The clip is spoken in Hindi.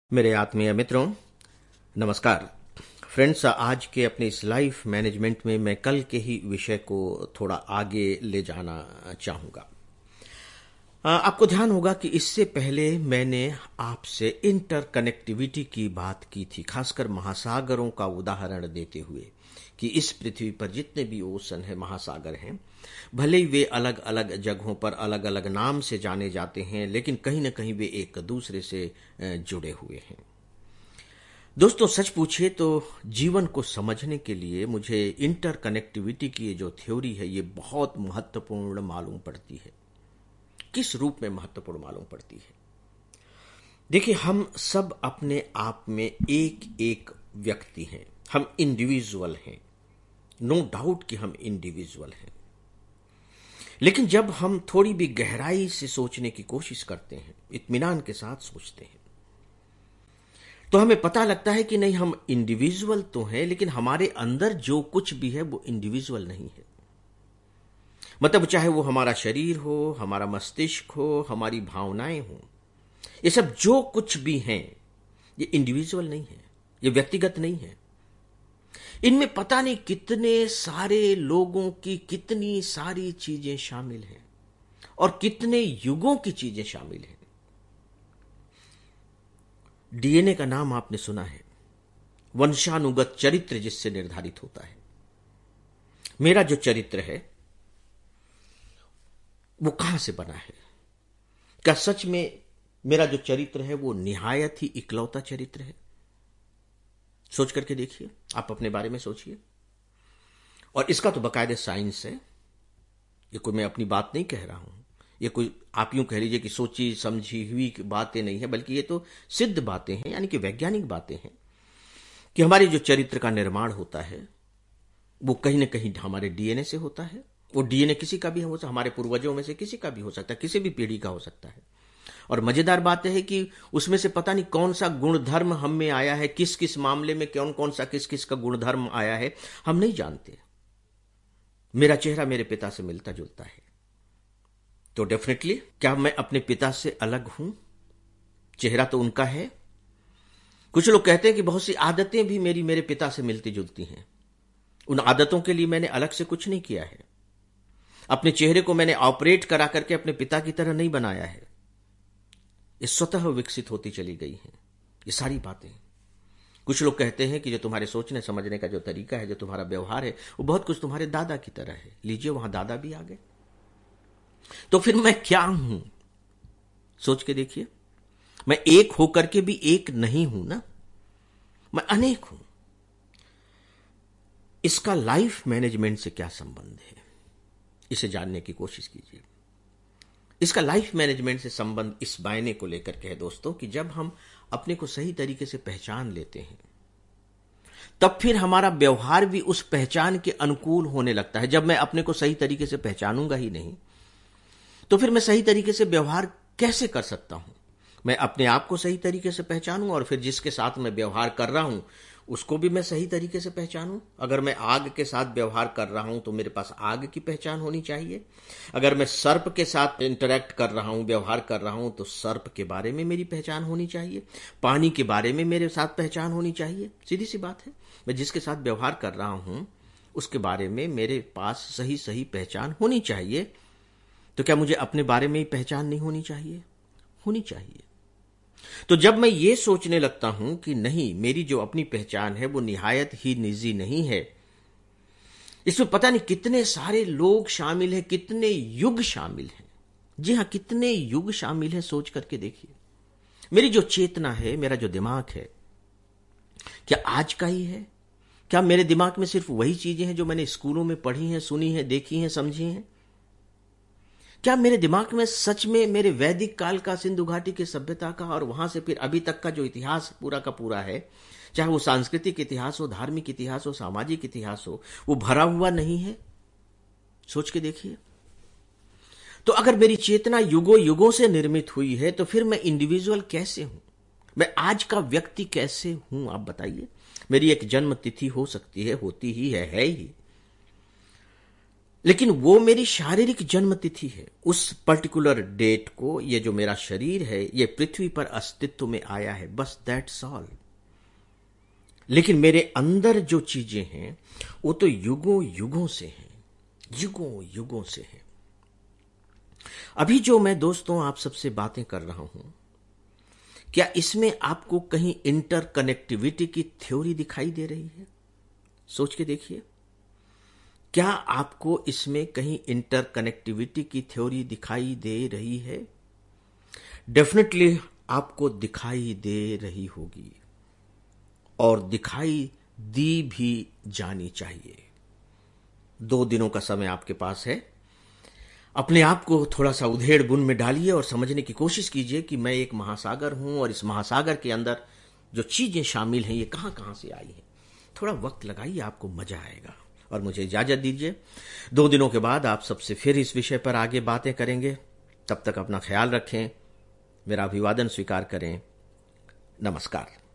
मेरे आत्मीय मित्रों, नमस्कार। फ्रेंड्स, आज के अपने इस लाइफ मैनेजमेंट में मैं कल के ही विषय को थोड़ा आगे ले जाना चाहूँगा। आपको ध्यान होगा कि इससे पहले मैंने आपसे इंटरकनेक्टिविटी की बात की थी, खासकर महासागरों का उदाहरण देते हुए कि इस पृथ्वी पर जितने भी ओशन है, महासागर हैं, भले ही वे अलग अलग जगहों पर अलग अलग नाम से जाने जाते हैं, लेकिन कहीं ना कहीं वे एक दूसरे से जुड़े हुए हैं। दोस्तों, सच पूछिए तो जीवन को समझने के लिए मुझे इंटरकनेक्टिविटी की ये जो थ्योरी है, ये बहुत महत्वपूर्ण मालूम पड़ती है। किस रूप में महत्वपूर्ण मालूम पड़ती है? देखिए, हम सब अपने आप में एक एक व्यक्ति हैं, हम इंडिविजुअल हैं। नो डाउट कि हम इंडिविजुअल हैं, लेकिन जब हम थोड़ी भी गहराई से सोचने की कोशिश करते हैं, इत्मीनान के साथ सोचते हैं, तो हमें पता लगता है कि नहीं, हम इंडिविजुअल तो हैं, लेकिन हमारे अंदर जो कुछ भी है वो इंडिविजुअल नहीं है। मतलब चाहे वो हमारा शरीर हो, हमारा मस्तिष्क हो, हमारी भावनाएं हो, ये सब जो कुछ भी हैं, ये इंडिविजुअल नहीं है, ये व्यक्तिगत नहीं है। इनमें पता नहीं कितने सारे लोगों की कितनी सारी चीजें शामिल हैं और कितने युगों की चीजें शामिल हैं। डीएनए का नाम आपने सुना है, वंशानुगत चरित्र जिससे निर्धारित होता है। मेरा जो चरित्र है वो कहां से बना है? क्या सच में मेरा जो चरित्र है वो निहायत ही इकलौता चरित्र है? सोच करके देखिए, आप अपने बारे में सोचिए। और इसका तो बाकायदे साइंस है, ये कोई मैं अपनी बात नहीं कह रहा हूं, ये कोई आप यूं कह लीजिए कि सोची समझी हुई बातें नहीं है, बल्कि ये तो सिद्ध बातें हैं, यानी कि वैज्ञानिक बातें हैं कि हमारे जो चरित्र का निर्माण होता है वो कहीं ना कहीं हमारे डीएनए से होता है। वो डीएनए किसी का भी हो सकता है, हमारे पूर्वजों में से किसी का भी हो सकता है, किसी भी पीढ़ी का हो सकता है। और मजेदार बात है कि उसमें से पता नहीं कौन सा गुणधर्म हम में आया है, किस किस मामले में कौन कौन सा किस किस का गुणधर्म आया है, हम नहीं जानते। मेरा चेहरा मेरे पिता से मिलता जुलता है, तो डेफिनेटली क्या मैं अपने पिता से अलग हूं? चेहरा तो उनका है। कुछ लोग कहते हैं कि बहुत सी आदतें भी मेरे पिता से मिलती जुलती हैं। उन आदतों के लिए मैंने अलग से कुछ नहीं किया है। अपने चेहरे को मैंने ऑपरेट करा करके अपने पिता की तरह नहीं बनाया है, ये स्वतः विकसित होती चली गई हैं ये सारी बातें। कुछ लोग कहते हैं कि जो तुम्हारे सोचने समझने का जो तरीका है, जो तुम्हारा व्यवहार है, वो बहुत कुछ तुम्हारे दादा की तरह है। लीजिए, वहां दादा भी आ गए। तो फिर मैं क्या हूं? सोच के देखिए, मैं एक होकर के भी एक नहीं हूं ना, मैं अनेक हूं। इसका लाइफ मैनेजमेंट से क्या संबंध है, इसे जानने की कोशिश कीजिए। इसका लाइफ मैनेजमेंट से संबंध इस मायने को लेकर के है दोस्तों, कि जब हम अपने को सही तरीके से पहचान लेते हैं, तब फिर हमारा व्यवहार भी उस पहचान के अनुकूल होने लगता है। जब मैं अपने को सही तरीके से पहचानूंगा ही नहीं, तो फिर मैं सही तरीके से व्यवहार कैसे कर सकता हूं? मैं अपने आप को सही तरीके से पहचानूं और फिर जिसके साथ मैं व्यवहार कर रहा हूं उसको भी मैं सही तरीके से पहचानूं। अगर मैं आग के साथ व्यवहार कर रहा हूं तो मेरे पास आग की पहचान होनी चाहिए। अगर मैं सर्प के साथ इंटरैक्ट कर रहा हूं, व्यवहार कर रहा हूं, तो सर्प के बारे में मेरी पहचान होनी चाहिए। पानी के बारे में मेरे साथ पहचान होनी चाहिए। सीधी सी बात है, मैं जिसके साथ व्यवहार कर रहा हूं उसके बारे में मेरे पास सही सही पहचान होनी चाहिए। तो क्या मुझे अपने बारे में ही पहचान नहीं होनी चाहिए? होनी चाहिए। तो जब मैं ये सोचने लगता हूं कि नहीं, मेरी जो अपनी पहचान है वो निहायत ही निजी नहीं है, इसमें पता नहीं कितने सारे लोग शामिल हैं, कितने युग शामिल हैं। जी हां, कितने युग शामिल हैं, सोच करके देखिए। मेरी जो चेतना है, मेरा जो दिमाग है, क्या आज का ही है? क्या मेरे दिमाग में सिर्फ वही चीजें हैं जो मैंने स्कूलों में पढ़ी हैं, सुनी हैं, देखी हैं, समझी हैं? क्या मेरे दिमाग में सच में मेरे वैदिक काल का, सिंधु घाटी की सभ्यता का और वहां से फिर अभी तक का जो इतिहास पूरा का पूरा है, चाहे वो सांस्कृतिक इतिहास हो, धार्मिक इतिहास हो, सामाजिक इतिहास हो, वो भरा हुआ नहीं है? सोच के देखिए। तो अगर मेरी चेतना युगों युगों से निर्मित हुई है, तो फिर मैं इंडिविजुअल कैसे हूं? मैं आज का व्यक्ति कैसे हूं? आप बताइए। मेरी एक जन्म तिथि हो सकती है, होती ही है ही, लेकिन वो मेरी शारीरिक जन्म तिथि है। उस पर्टिकुलर डेट को ये जो मेरा शरीर है ये पृथ्वी पर अस्तित्व में आया है, बस दैट्स ऑल। लेकिन मेरे अंदर जो चीजें हैं वो तो युगों युगों से हैं, युगों युगों से हैं। अभी जो मैं दोस्तों आप सबसे बातें कर रहा हूं, क्या इसमें आपको कहीं इंटरकनेक्टिविटी की थ्योरी दिखाई दे रही है? सोच के देखिए, क्या आपको इसमें कहीं इंटरकनेक्टिविटी की थ्योरी दिखाई दे रही है? डेफिनेटली आपको दिखाई दे रही होगी, और दिखाई दी भी जानी चाहिए। 2 दिनों का समय आपके पास है। अपने आप को थोड़ा सा उधेड़ बुन में डालिए और समझने की कोशिश कीजिए कि मैं एक महासागर हूं, और इस महासागर के अंदर जो चीजें शामिल हैं ये कहां कहां से आई हैं। थोड़ा वक्त लगाइए, आपको मजा आएगा। और मुझे इजाजत दीजिए, 2 दिनों के बाद आप सबसे फिर इस विषय पर आगे बातें करेंगे। तब तक अपना ख्याल रखें, मेरा अभिवादन स्वीकार करें। नमस्कार।